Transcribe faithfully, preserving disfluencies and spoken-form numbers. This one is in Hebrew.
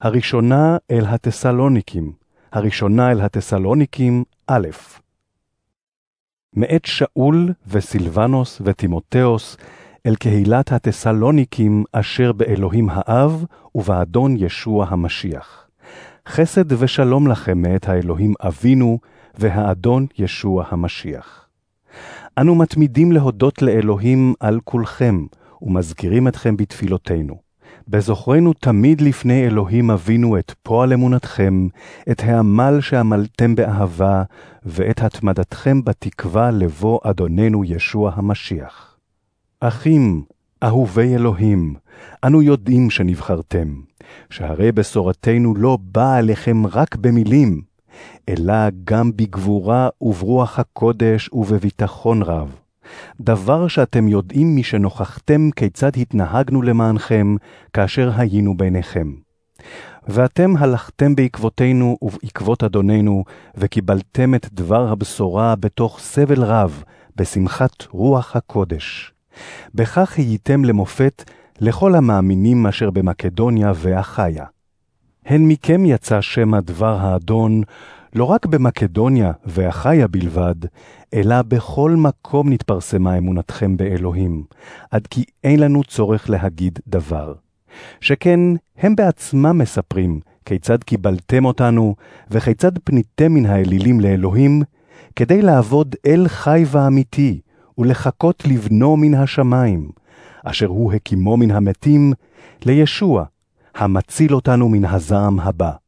הראשונה אל התסלוניקים, הראשונה אל התסלוניקים א'. מאת שאול וסילבנוס וטימותאוס אל קהילת התסלוניקים אשר באלוהים האב ובאדון ישוע המשיח. חסד ושלום לכם מאת האלוהים אבינו והאדון ישוע המשיח. אנו מתמידים להודות לאלוהים על כולכם ומזכירים אתכם בתפילותינו. בזוכרנו תמיד לפני אלוהים אבינו את פועל אמונתכם, את העמל שעמלתם באהבה, ואת התמדתכם בתקווה לבוא אדוננו ישוע המשיח. אחים, אהובי אלוהים, אנו יודעים שנבחרתם, שהרי בשורתנו לא באה עליכם רק במילים, אלא גם בגבורה וברוח הקודש ובביטחון רב. דבר שאתם יודעים משנוכחתם כיצד התנהגנו למענכם כאשר היינו ביניכם. ואתם הלכתם בעקבותינו ובעקבות אדוננו, וקיבלתם את דבר הבשורה בתוך סבל רב, בשמחת רוח הקודש. בכך הייתם למופת לכל המאמינים אשר במקדוניה ואחיה. הן מכם יצא שם הדבר האדון, לא רק במקדוניה ואחיה בלבד, אלא בכל מקום נתפרסמה אמונתכם באלוהים, עד כי אין לנו צורך להגיד דבר. שכן הם בעצמם מספרים כיצד קיבלתם אותנו, וכיצד פניתם מן האלילים לאלוהים, כדי לעבוד אל חי ואמיתי, ולחכות לבנו מן השמיים, אשר הוא הקימו מן המתים, לישוע, המציל אותנו מן הזעם הבא.